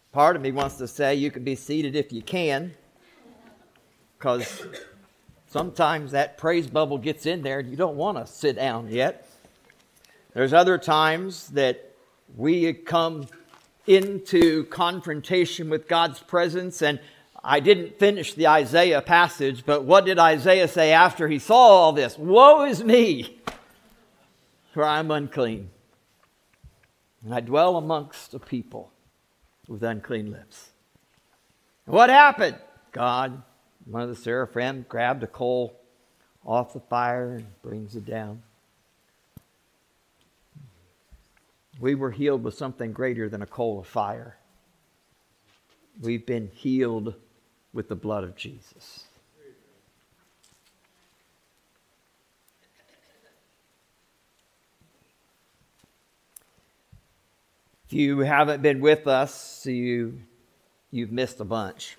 Part of me wants to say you can be seated if you can, because sometimes that praise bubble gets in there and you don't want to sit down yet. There's other times that we come into confrontation with God's presence, and I didn't finish the Isaiah passage, but what did Isaiah say after he saw all this? Woe is me, for I am unclean, and I dwell amongst a people with unclean lips. And what happened? God, one of the seraphim, grabbed a coal off the fire and brings it down. We were healed with something greater than a coal of fire. We've been healed with the blood of Jesus. If you haven't been with us, you've missed a bunch.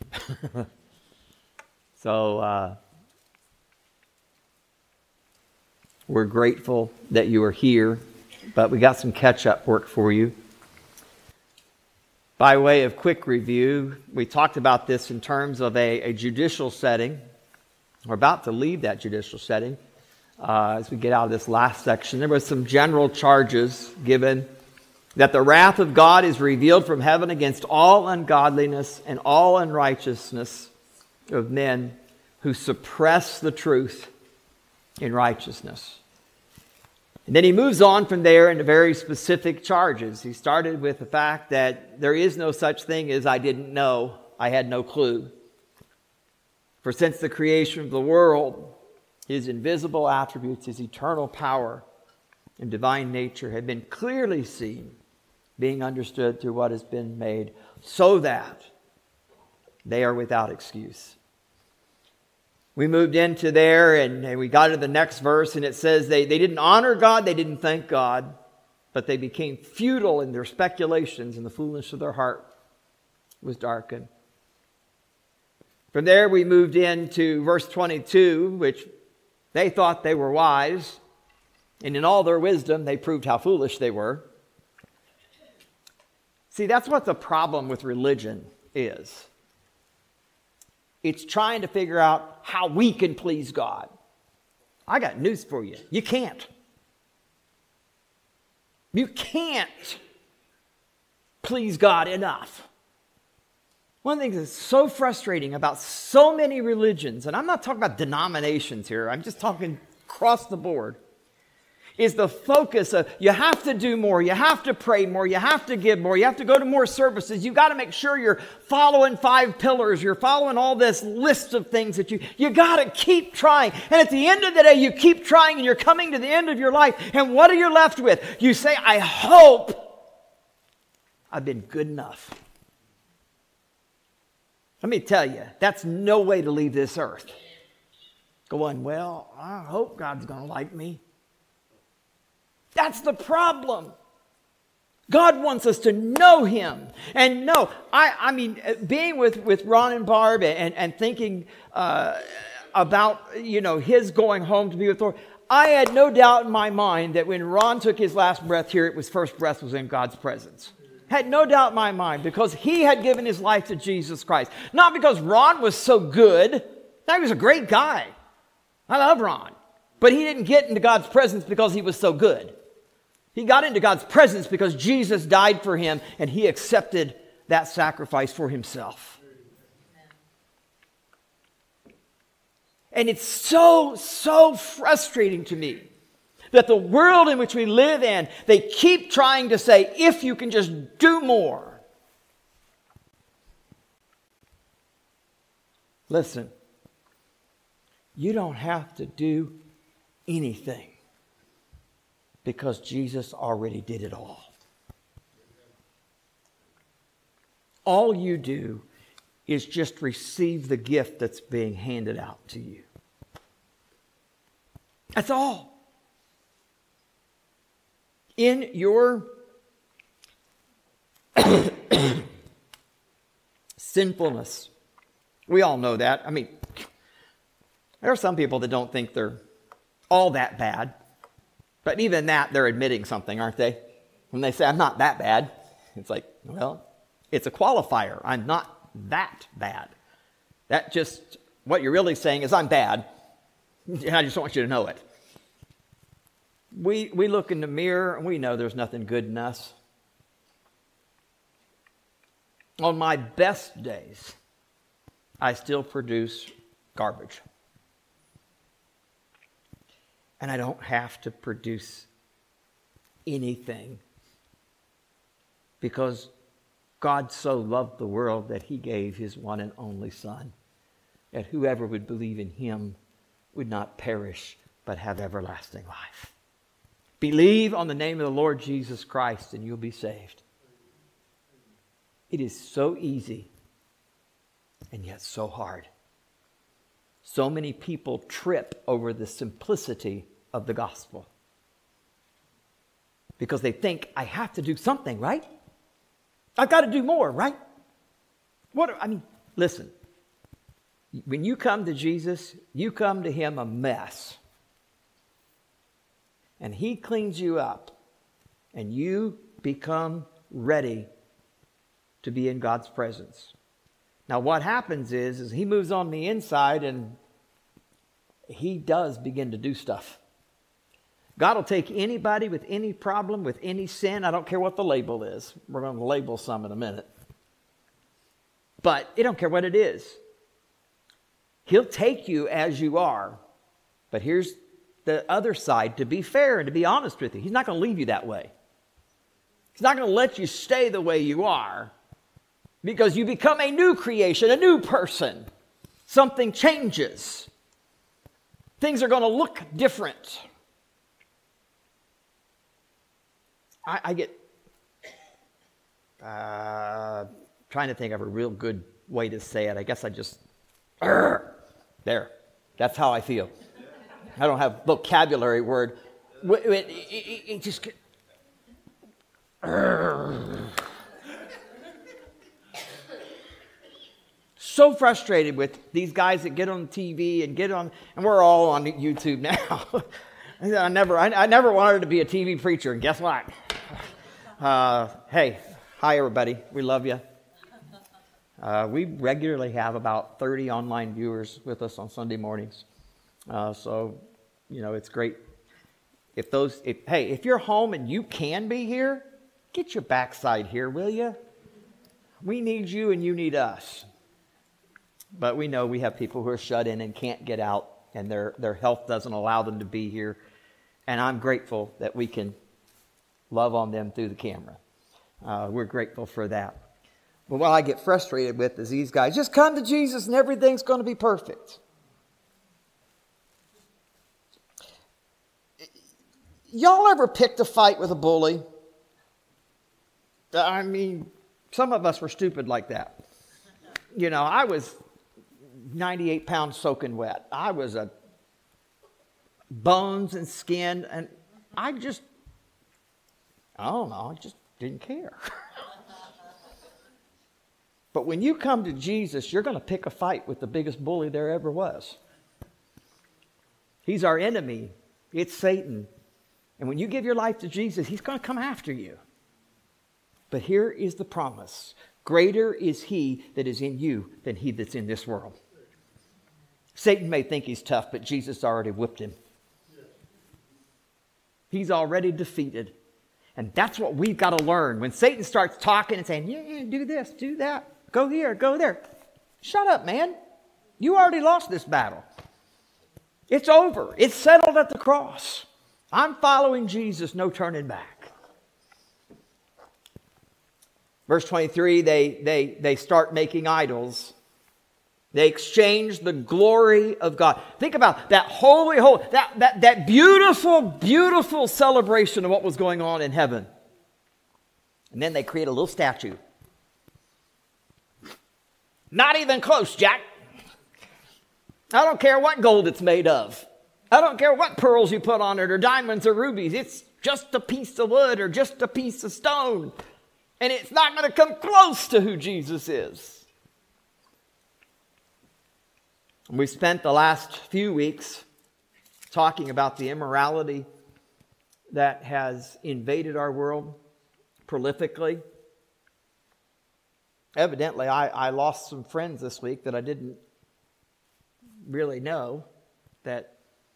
So we're grateful that you are here, but we got some catch-up work for you. By way of quick review, we talked about this in terms of a judicial setting. We're about to leave that judicial setting as we get out of this last section. There were some general charges given that the wrath of God is revealed from heaven against all ungodliness and all unrighteousness of men who suppress the truth in righteousness. And then he moves on from there into very specific charges. He started with the fact that there is no such thing as I didn't know, I had no clue. For since the creation of the world, his invisible attributes, his eternal power and divine nature have been clearly seen, being understood through what has been made, so that they are without excuse. We moved into there and we got to the next verse, and it says they didn't honor God, they didn't thank God, but they became futile in their speculations, and the foolishness of their heart was darkened. From there we moved into verse 22, which they thought they were wise, and in all their wisdom they proved how foolish they were. See, that's what the problem with religion is. It's trying to figure out how we can please God. I got news for you. You can't. You can't please God enough. One of the things that's so frustrating about so many religions, and I'm not talking about denominations here, I'm just talking across the board, is the focus of you have to do more, you have to pray more, you have to give more, you have to go to more services, you've got to make sure you're following 5 pillars, you're following all this list of things that you got to keep trying. And at the end of the day, you keep trying and you're coming to the end of your life, and what are you left with? You say, I hope I've been good enough. Let me tell you, that's no way to leave this earth. Going, well, I hope God's going to like me. That's the problem. God wants us to know Him. And no, I mean, being with Ron and Barb and thinking about, his going home to be with the Lord, I had no doubt in my mind that when Ron took his last breath here, his first breath was in God's presence. Had no doubt in my mind, because he had given his life to Jesus Christ. Not because Ron was so good. He was a great guy. I love Ron. But he didn't get into God's presence because he was so good. He got into God's presence because Jesus died for him and he accepted that sacrifice for himself. And it's so frustrating to me that the world in which we live in, they keep trying to say, if you can just do more. Listen, you don't have to do anything because Jesus already did it all. All you do is just receive the gift that's being handed out to you. That's all. In your sinfulness, we all know that. I mean, there are some people that don't think they're all that bad. But even that, they're admitting something, aren't they? When they say, I'm not that bad. It's like, well, It's a qualifier. I'm not that bad. That just, what you're really saying is I'm bad. I just want you to know it. We look in the mirror and we know there's nothing good in us. On my best days, I still produce garbage. And I don't have to produce anything because God so loved the world that he gave his one and only Son, that whoever would believe in him would not perish but have everlasting life. Believe on the name of the Lord Jesus Christ and you'll be saved. It is so easy and yet so hard. So many people trip over the simplicity of the gospel because they think, I have to do something, right? I've got to do more, right? Listen. When you come to Jesus, you come to him a mess. And he cleans you up. And you become ready to be in God's presence. Now what happens is he moves on the inside and he does begin to do stuff. God will take anybody with any problem, with any sin. I don't care what the label is. We're going to label some in a minute. But I don't care what it is. He'll take you as you are. But here's the other side, to be fair and to be honest with you. He's not going to leave you that way. He's not going to let you stay the way you are because you become a new creation, a new person. Something changes. Things are going to look different. I get trying to think of a real good way to say it. I guess I just, there. That's how I feel. I don't have vocabulary word. It just, so frustrated with these guys that get on TV and get on, and we're all on YouTube now. I never wanted to be a TV preacher, and guess what? Hey, hi everybody. We love you. We regularly have about 30 online viewers with us on Sunday mornings. So, it's great. If you're home and you can be here, get your backside here, will you? We need you and you need us. But we know we have people who are shut in and can't get out, and their health doesn't allow them to be here. And I'm grateful that we can love on them through the camera. We're grateful for that. But what I get frustrated with is these guys, just come to Jesus and everything's going to be perfect. Y'all ever picked a fight with a bully? I mean, some of us were stupid like that. I was 98 pounds soaking wet. I was a bones and skin, and I just didn't care. But when you come to Jesus, you're going to pick a fight with the biggest bully there ever was. He's our enemy. It's Satan. And when you give your life to Jesus, he's going to come after you. But here is the promise. Greater is he that is in you than he that's in this world. Satan may think he's tough, but Jesus already whipped him. He's already defeated. And that's what we've got to learn. When Satan starts talking and saying, yeah, do this, do that, go here, go there. Shut up, man. You already lost this battle. It's over. It's settled at the cross. I'm following Jesus, no turning back. Verse 23, they start making idols. They exchange the glory of God. Think about that that beautiful, beautiful celebration of what was going on in heaven. And then they create a little statue. Not even close, Jack. I don't care what gold it's made of. I don't care what pearls you put on it or diamonds or rubies. It's just a piece of wood or just a piece of stone. And it's not going to come close to who Jesus is. We spent the last few weeks talking about the immorality that has invaded our world prolifically. Evidently, I lost some friends this week that I didn't really know, that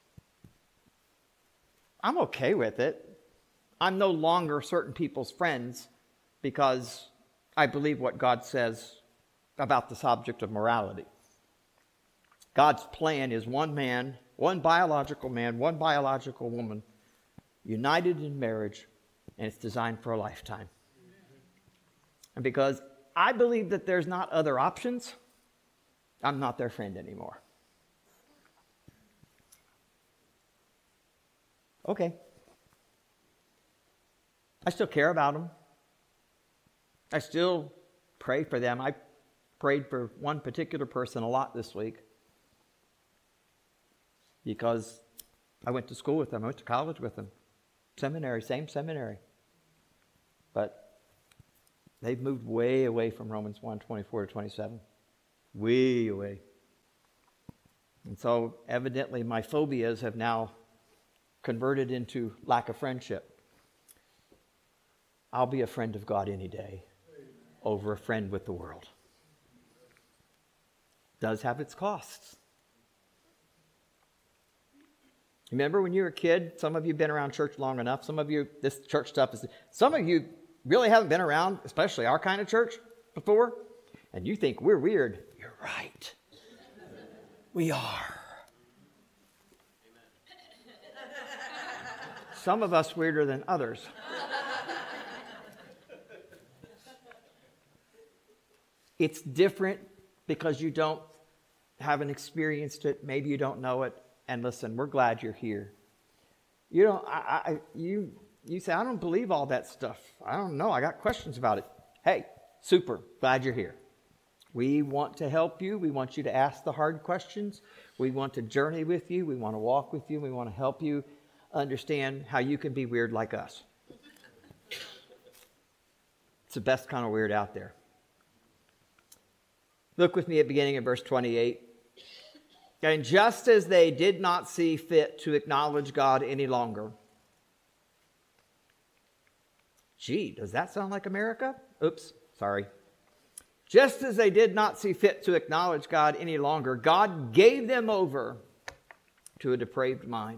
I'm okay with it. I'm no longer certain people's friends because I believe what God says about the subject of morality. God's plan is one man, one biological woman, united in marriage, and it's designed for a lifetime. And because I believe that there's not other options, I'm not their friend anymore. Okay. I still care about them. I still pray for them. I prayed for one particular person a lot this week because I went to school with them. I went to college with them. Seminary, same seminary. But they've moved way away from Romans 1:24 to 27. Way away. And so evidently my phobias have now converted into lack of friendship. I'll be a friend of God any day over a friend with the world. Does have its costs. Remember when you were a kid, some of you have been around church long enough, some of you, this church stuff is, some of you really haven't been around, especially our kind of church before, and you think we're weird. You're right. We are. Some of us weirder than others. It's different because you haven't experienced it. Maybe you don't know it. And listen, we're glad you're here. You know, you say, I don't believe all that stuff. I don't know. I got questions about it. Hey, super. Glad you're here. We want to help you. We want you to ask the hard questions. We want to journey with you. We want to walk with you. We want to help you understand how you can be weird like us. It's the best kind of weird out there. Look with me at the beginning of verse 28. And just as they did not see fit to acknowledge God any longer. Gee, does that sound like America? Oops, sorry. Just as they did not see fit to acknowledge God any longer, God gave them over to a depraved mind.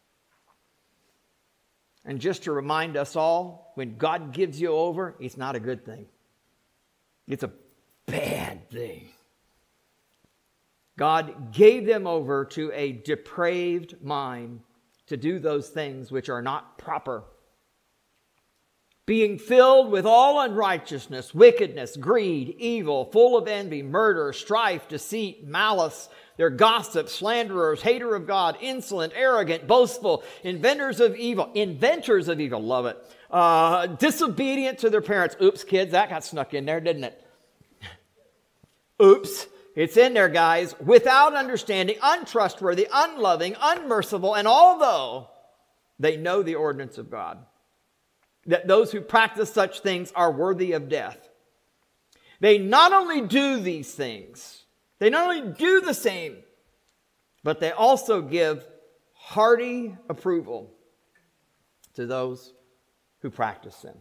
And just to remind us all, when God gives you over, it's not a good thing. It's a bad thing. God gave them over to a depraved mind to do those things which are not proper. Being filled with all unrighteousness, wickedness, greed, evil, full of envy, murder, strife, deceit, malice. They're gossips, slanderers, hater of God, insolent, arrogant, boastful, inventors of evil, love it. Disobedient to their parents. Oops, kids, that got snuck in there, didn't it? Oops. It's in there, guys. Without understanding, untrustworthy, unloving, unmerciful, and although they know the ordinance of God, that those who practice such things are worthy of death. They not only do these things, they not only do the same, but they also give hearty approval to those who practice them.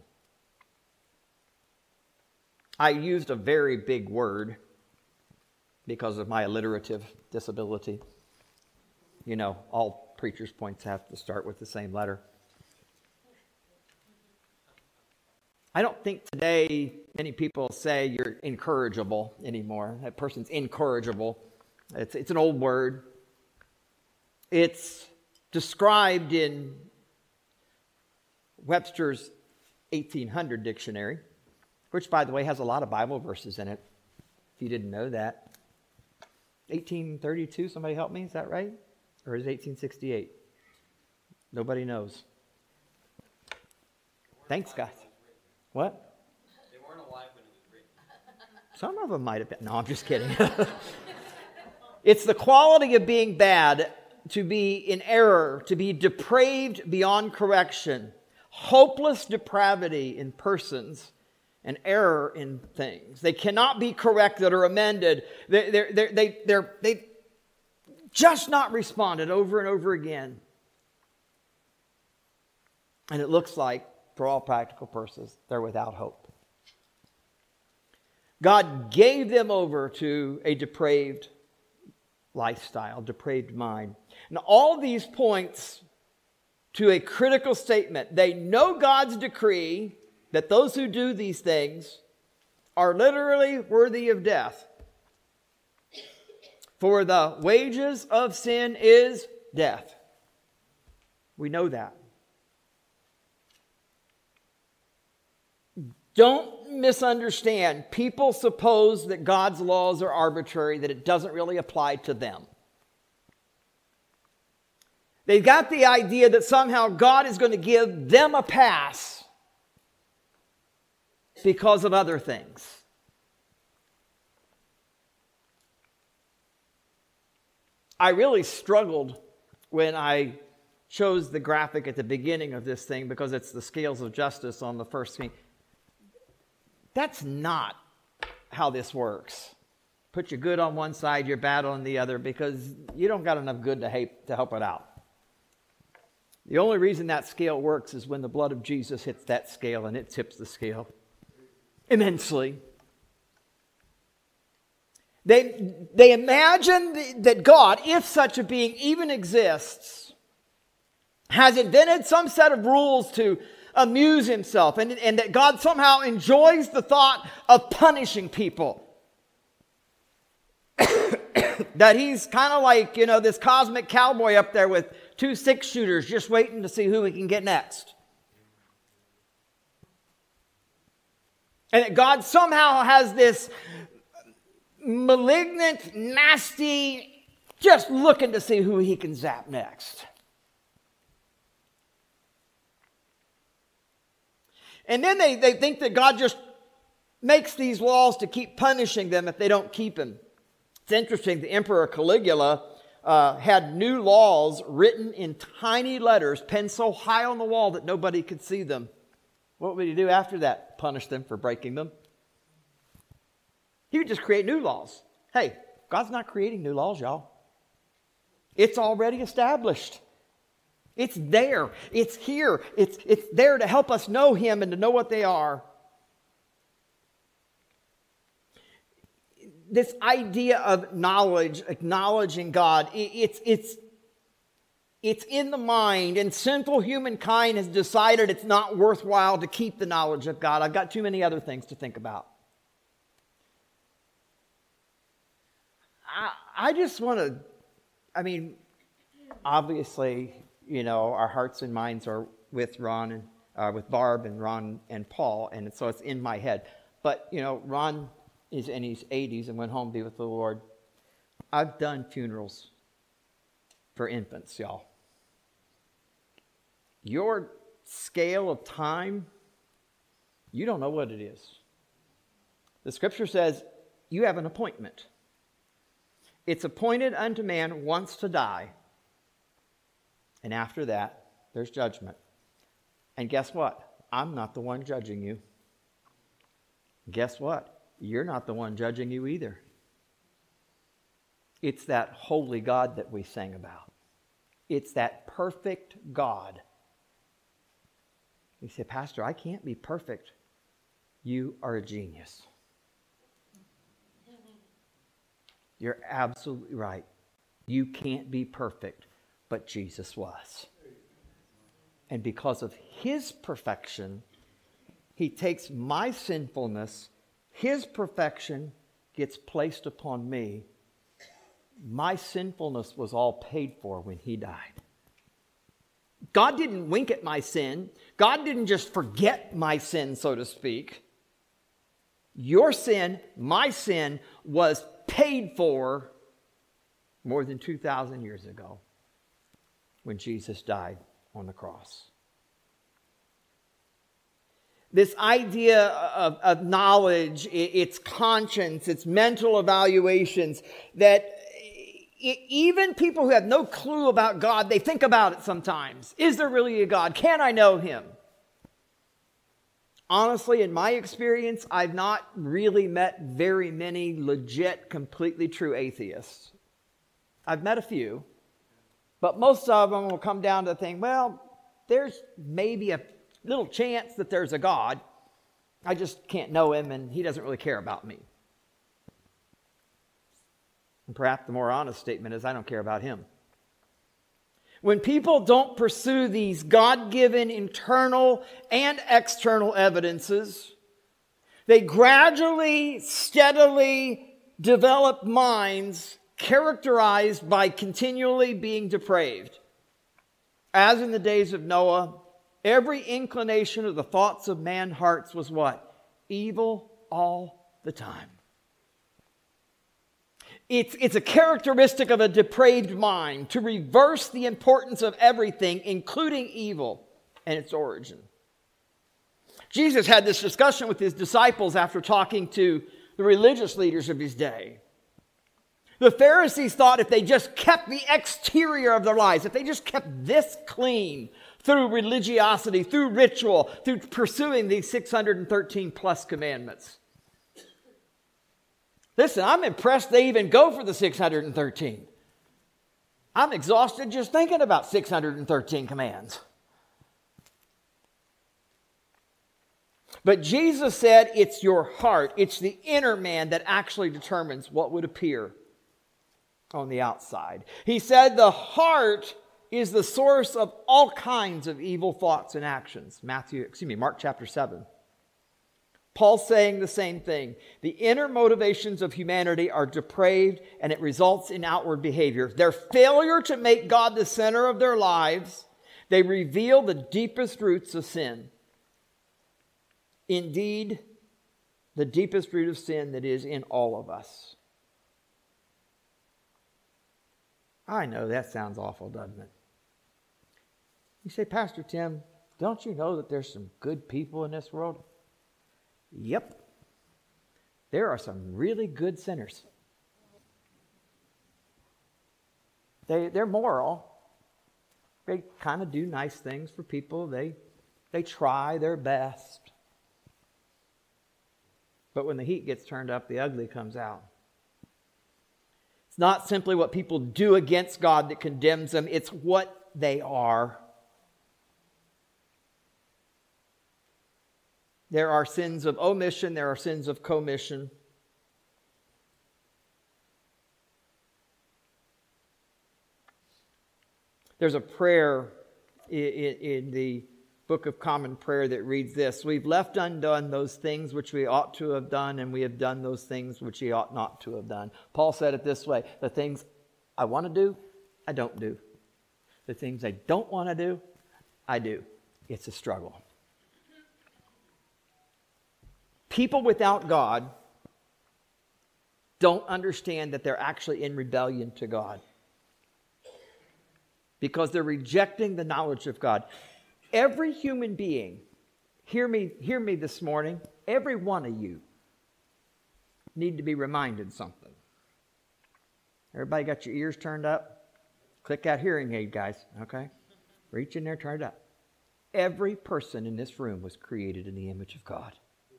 I used a very big word because of my alliterative disability. You know, all preachers' points have to start with the same letter. I don't think today many people say you're incorrigible anymore. That person's incorrigible. It's an old word. It's described in Webster's 1800 dictionary, which, by the way, has a lot of Bible verses in it, if you didn't know that. 1832, somebody help me, is that right? Or is it 1868? Nobody knows. Thanks, guys. What? They weren't alive when it was written. Some of them might have been. No, I'm just kidding. It's the quality of being bad, to be in error, to be depraved beyond correction, hopeless depravity in persons, and error in things. They cannot be corrected or amended. They've just not responded over and over again. And it looks like, for all practical purposes, they're without hope. God gave them over to a depraved lifestyle, depraved mind. And all these points to a critical statement. They know God's decree that those who do these things are literally worthy of death. For the wages of sin is death. We know that. Don't misunderstand. People suppose that God's laws are arbitrary, that it doesn't really apply to them. They've got the idea that somehow God is going to give them a pass because of other things. I really struggled when I chose the graphic at the beginning of this thing because it's the scales of justice on the first screen. That's not how this works. Put your good on one side, your bad on the other, because you don't got enough good to help it out. The only reason that scale works is when the blood of Jesus hits that scale, and it tips the scale immensely. They imagine that God, if such a being even exists, has invented some set of rules to amuse himself, and that God somehow enjoys the thought of punishing people. That he's kind of like, this cosmic cowboy up there with 2 6-shooters just waiting to see who he can get next. And that God somehow has this malignant, nasty, just looking to see who he can zap next. And then they think that God just makes these laws to keep punishing them if they don't keep them. It's interesting, the Emperor Caligula had new laws written in tiny letters, penned so high on the wall that nobody could see them. What would he do after that? Punish them for breaking them? He would just create new laws. Hey, God's not creating new laws, y'all. It's already established. It's there. It's here. It's there to help us know Him and to know what they are. This idea of knowledge, acknowledging God, it's in the mind, and sinful humankind has decided it's not worthwhile to keep the knowledge of God. I've got too many other things to think about. I just want to, obviously, our hearts and minds are with Ron and with Barb and Ron and Paul, and so it's in my head. But, Ron is in his 80s and went home to be with the Lord. I've done funerals for infants, y'all. Your scale of time, you don't know what it is. The scripture says you have an appointment. It's appointed unto man once to die. And after that, there's judgment. And guess what? I'm not the one judging you. Guess what? You're not the one judging you either. It's that holy God that we sang about. It's that perfect God. You say, Pastor, I can't be perfect. You are a genius. You're absolutely right. You can't be perfect, but Jesus was. And because of His perfection, He takes my sinfulness, His perfection gets placed upon me. My sinfulness was all paid for when He died. God didn't wink at my sin. God didn't just forget my sin, so to speak. Your sin, my sin, was paid for more than 2,000 years ago when Jesus died on the cross. This idea of knowledge, its conscience, its mental evaluations, that even people who have no clue about God, they think about it sometimes. Is there really a God? Can I know Him? Honestly, in my experience, I've not really met very many legit, completely true atheists. I've met a few, but most of them will come down to the thing, well, there's maybe a little chance that there's a God, I just can't know him and he doesn't really care about me. And perhaps the more honest statement is, I don't care about him. When people don't pursue these God-given internal and external evidences, they gradually, steadily develop minds characterized by continually being depraved. As in the days of Noah, every inclination of the thoughts of man's hearts was what? Evil all the time. It's a characteristic of a depraved mind to reverse the importance of everything, including evil and its origin. Jesus had this discussion with his disciples after talking to the religious leaders of his day. The Pharisees thought if they just kept the exterior of their lives, if they just kept this clean through religiosity, through ritual, through pursuing these 613 plus commandments. Listen, I'm impressed they even go for the 613. I'm exhausted just thinking about 613 commands. But Jesus said it's your heart, it's the inner man that actually determines what would appear on the outside. He said the heart is the source of all kinds of evil thoughts and actions. Mark chapter 7. Paul's saying the same thing. The inner motivations of humanity are depraved and it results in outward behavior. Their failure to make God the center of their lives, they reveal the deepest roots of sin. Indeed, the deepest root of sin that is in all of us. I know that sounds awful, doesn't it? You say, Pastor Tim, don't you know that there's some good people in this world? Yep. There are some really good sinners. They're moral. They kind of do nice things for people. They try their best. But when the heat gets turned up, the ugly comes out. It's not simply what people do against God that condemns them. It's what they are. There are sins of omission. There are sins of commission. There's a prayer in the Book of Common Prayer that reads this: we've left undone those things which we ought to have done, and we have done those things which we ought not to have done. Paul said it this way: the things I want to do, I don't do. The things I don't want to do, I do. It's a struggle. People without God don't understand that they're actually in rebellion to God because they're rejecting the knowledge of God. Every human being, hear me this morning, every one of you need to be reminded something. Everybody got your ears turned up? Click that hearing aid, guys, okay? Reach in there, turn it up. Every person in this room was created in the image of God.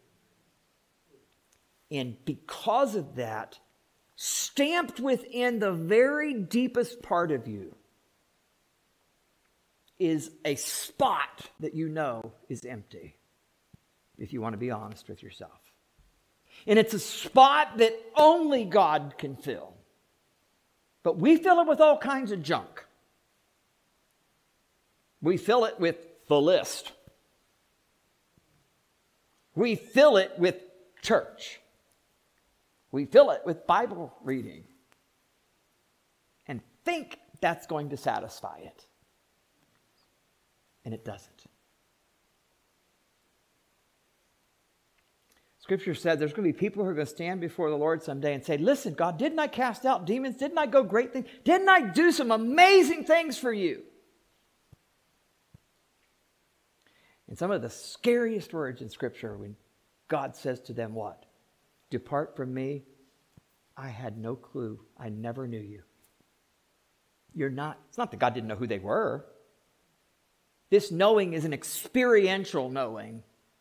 And because of that, stamped within the very deepest part of you is a spot that you know is empty, if you want to be honest with yourself. And it's a spot that only God can fill. But we fill it with all kinds of junk. We fill it with the list. We fill it with church. We fill it with Bible reading and think that's going to satisfy it. And it doesn't. Scripture said there's going to be people who are going to stand before the Lord someday and say, listen, God, didn't I cast out demons? Didn't I go great things? Didn't I do some amazing things for you? And some of the scariest words in Scripture when God says to them what? Depart from me. I had no clue. I never knew you. It's not that God didn't know who they were. This knowing is an experiential knowing.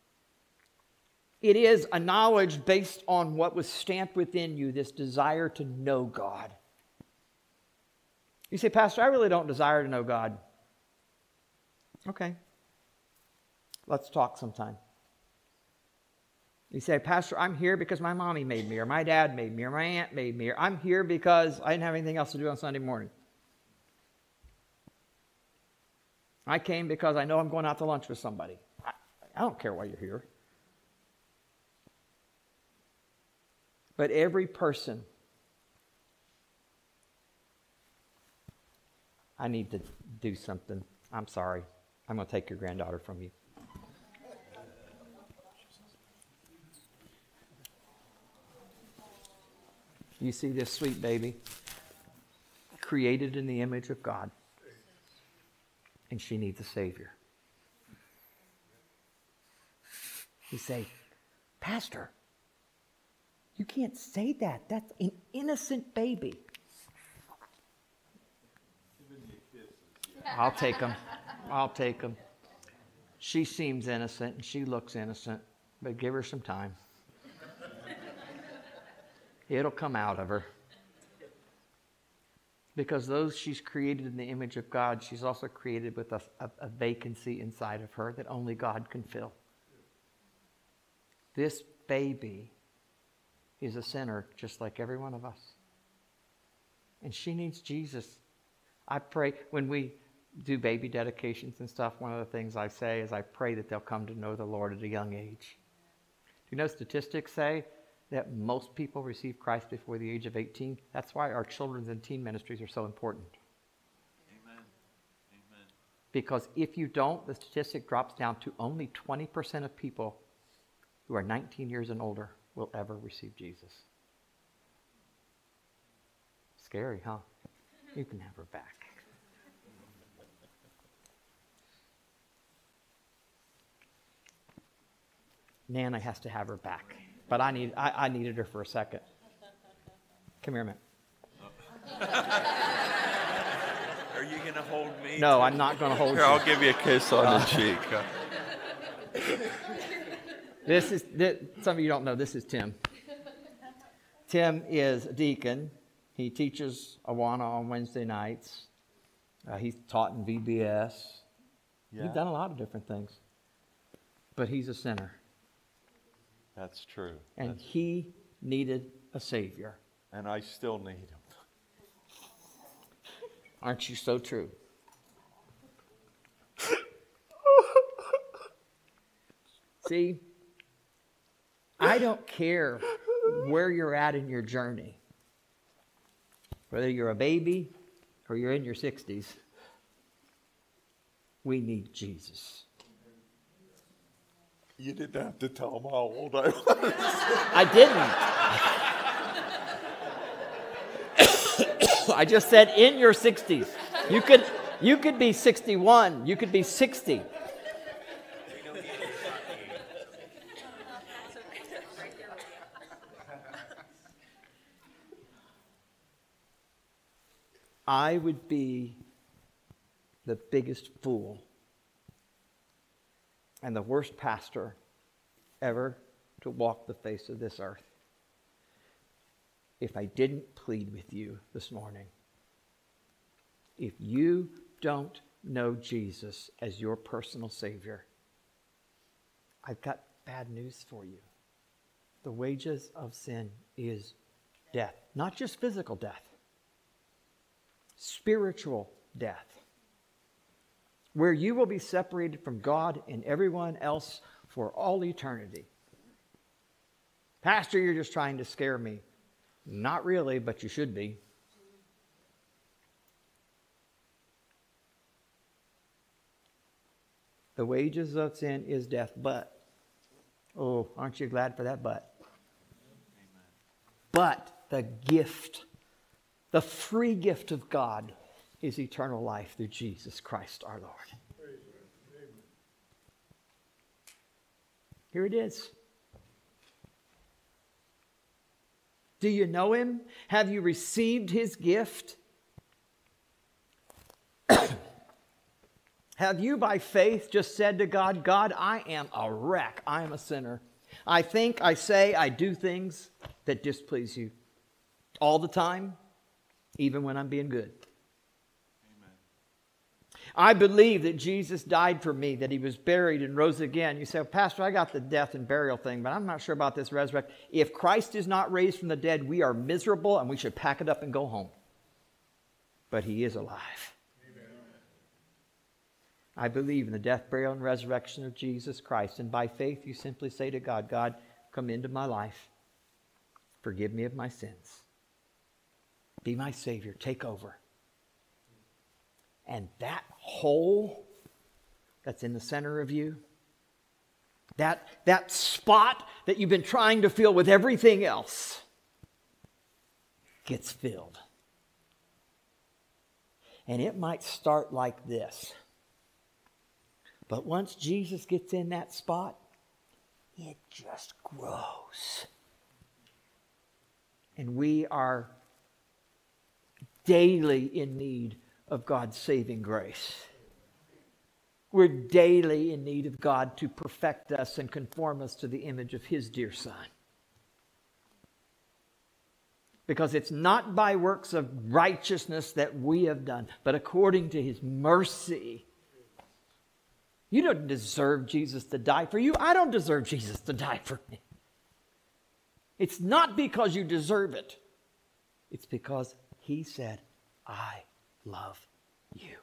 It is a knowledge based on what was stamped within you, this desire to know God. You say, Pastor, I really don't desire to know God. Okay. Let's talk sometime. You say, Pastor, I'm here because my mommy made me, or my dad made me, or my aunt made me, or I'm here because I didn't have anything else to do on Sunday morning. I came because I know I'm going out to lunch with somebody. I don't care why you're here. But every person, I need to do something. I'm sorry. I'm going to take your granddaughter from you. You see this sweet baby? Created in the image of God. And she needs a Savior. You say, Pastor, you can't say that. That's an innocent baby. I'll take him. I'll take him. She seems innocent and she looks innocent, but give her some time. It'll come out of her. Because though she's created in the image of God, she's also created with a vacancy inside of her that only God can fill. This baby is a sinner just like every one of us. And she needs Jesus. I pray when we do baby dedications and stuff, one of the things I say is I pray that they'll come to know the Lord at a young age. Do you know statistics say that most people receive Christ before the age of 18? That's why our children's and teen ministries are so important. Amen. Amen. Because if you don't, the statistic drops down to only 20% of people who are 19 years and older will ever receive Jesus. Scary, huh? You can have her back. Nana has to have her back. But I needed her for a second. Come here a minute. Are you going to hold me? No, I'm not going to hold Here, you. I'll give you a kiss on the cheek. Some of you don't know, this is Tim. Tim is a deacon. He teaches Awana on Wednesday nights. He's taught in VBS. Yeah. He's done a lot of different things. But he's a sinner. That's true. And he needed a Savior. And I still need him. Aren't you so true? See, I don't care where you're at in your journey. Whether you're a baby or you're in your 60s, we need Jesus. You didn't have to tell him how old I was. I didn't. I just said in your 60s. You could be 61. You could be 60. I would be the biggest fool and the worst pastor ever to walk the face of this earth if I didn't plead with you this morning. If you don't know Jesus as your personal Savior, I've got bad news for you. The wages of sin is death. Not just physical death. Spiritual death. Where you will be separated from God and everyone else for all eternity. Pastor, you're just trying to scare me. Not really, but you should be. The wages of sin is death, but, oh, aren't you glad for that but? Amen. But the gift, the free gift of God is eternal life through Jesus Christ our Lord. Here it is. Do you know him? Have you received his gift? Have you by faith just said to God, God, I am a wreck. I am a sinner. I think, I say, I do things that displease you all the time, even when I'm being good. I believe that Jesus died for me, that he was buried and rose again. You say, well, Pastor, I got the death and burial thing, but I'm not sure about this resurrection. If Christ is not raised from the dead, we are miserable and we should pack it up and go home. But he is alive. Amen. I believe in the death, burial, and resurrection of Jesus Christ. And by faith, you simply say to God, God, come into my life. Forgive me of my sins. Be my Savior. Take over. And that hole that's in the center of you, that spot that you've been trying to fill with everything else, gets filled. And it might start like this. But once Jesus gets in that spot, it just grows. And we are daily in need of God's saving grace. We're daily in need of God to perfect us and conform us to the image of His dear Son. Because it's not by works of righteousness that we have done, but according to His mercy. You don't deserve Jesus to die for you. I don't deserve Jesus to die for me. It's not because you deserve it. It's because He said, I love you.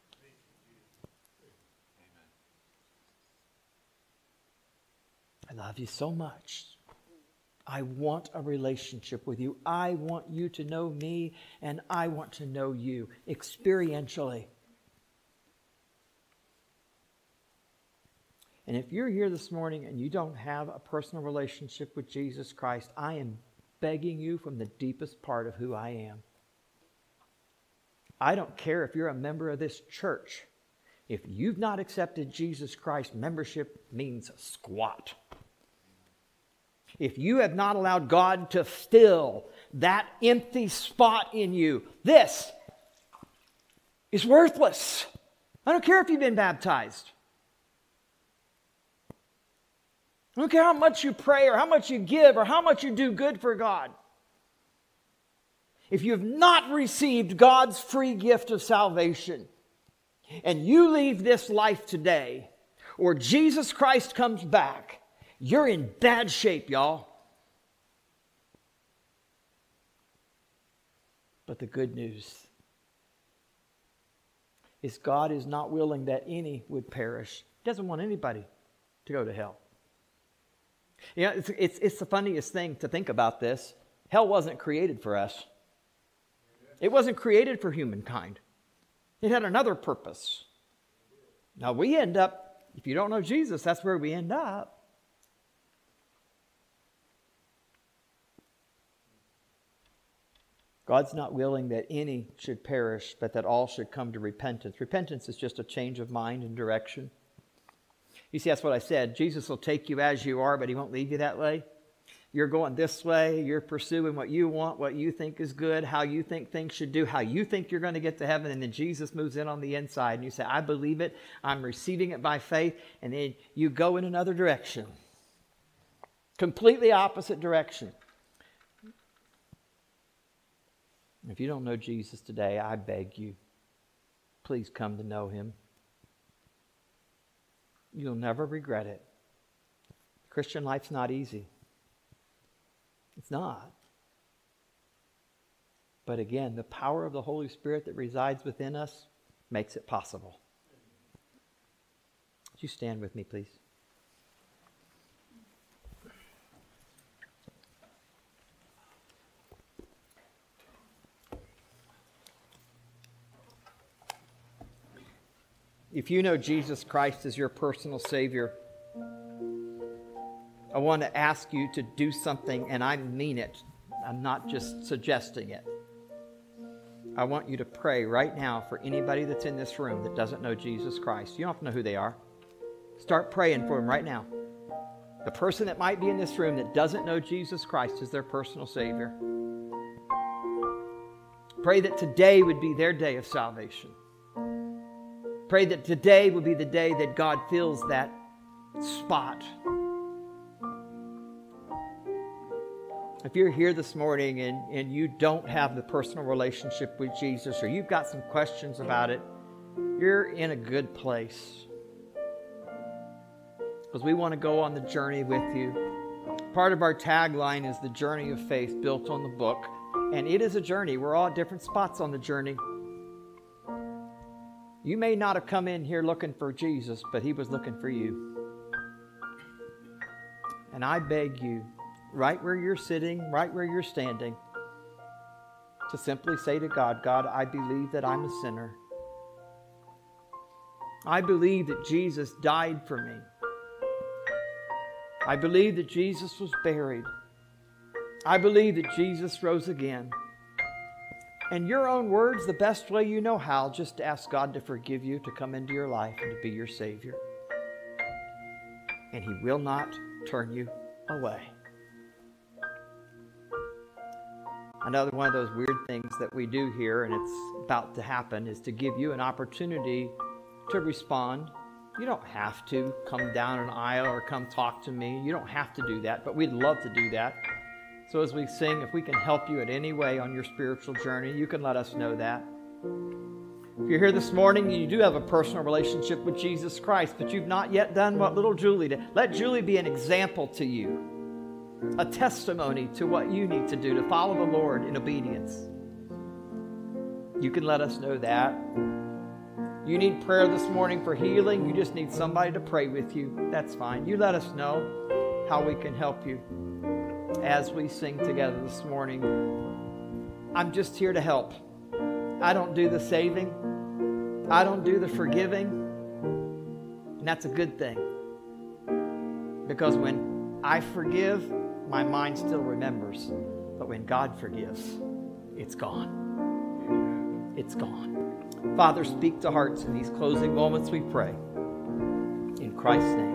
I love you so much. I want a relationship with you. I want you to know me, and I want to know you experientially. And if you're here this morning and you don't have a personal relationship with Jesus Christ, I am begging you from the deepest part of who I am. I don't care if you're a member of this church. If you've not accepted Jesus Christ, membership means squat. If you have not allowed God to fill that empty spot in you, this is worthless. I don't care if you've been baptized. I don't care how much you pray or how much you give or how much you do good for God. If you have not received God's free gift of salvation and you leave this life today or Jesus Christ comes back, you're in bad shape, y'all. But the good news is God is not willing that any would perish. He doesn't want anybody to go to hell. You know, it's the funniest thing to think about this. Hell wasn't created for us. It wasn't created for humankind. It had another purpose. Now we end up, if you don't know Jesus, that's where we end up. God's not willing that any should perish, but that all should come to repentance. Repentance is just a change of mind and direction. You see, that's what I said. Jesus will take you as you are, but He won't leave you that way. You're going this way. You're pursuing what you want, what you think is good, how you think things should do, how you think you're going to get to heaven. And then Jesus moves in on the inside. And you say, I believe it. I'm receiving it by faith. And then you go in another direction. Completely opposite direction. If you don't know Jesus today, I beg you, please come to know Him. You'll never regret it. Christian life's not easy. It's not. But again, the power of the Holy Spirit that resides within us makes it possible. Would you stand with me, please? If you know Jesus Christ as your personal Savior, I want to ask you to do something, and I mean it. I'm not just suggesting it. I want you to pray right now for anybody that's in this room that doesn't know Jesus Christ. You don't have to know who they are. Start praying for them right now. The person that might be in this room that doesn't know Jesus Christ as their personal Savior. Pray that today would be their day of salvation. Pray that today will be the day that God fills that spot. If you're here this morning and you don't have the personal relationship with Jesus, or you've got some questions about it, you're in a good place. Because we want to go on the journey with you. Part of our tagline is the journey of faith built on the book. And it is a journey. We're all at different spots on the journey. You may not have come in here looking for Jesus, but he was looking for you. And I beg you, right where you're sitting, right where you're standing, to simply say to God, God, I believe that I'm a sinner. I believe that Jesus died for me. I believe that Jesus was buried. I believe that Jesus rose again. In your own words, the best way you know how, just to ask God to forgive you, to come into your life and to be your Savior. And he will not turn you away. Another one of those weird things that we do here, and it's about to happen, is to give you an opportunity to respond. You don't have to come down an aisle or come talk to me. You don't have to do that, but we'd love to do that. So as we sing, if we can help you in any way on your spiritual journey, you can let us know that. If you're here this morning and you do have a personal relationship with Jesus Christ, but you've not yet done what little Julie did, let Julie be an example to you, a testimony to what you need to do to follow the Lord in obedience. You can let us know that. You need prayer this morning for healing. You just need somebody to pray with you. That's fine. You let us know how we can help you as we sing together this morning. I'm just here to help. I don't do the saving. I don't do the forgiving. And that's a good thing. Because when I forgive, my mind still remembers. But when God forgives, it's gone. It's gone. Father, speak to hearts in these closing moments, we pray. In Christ's name.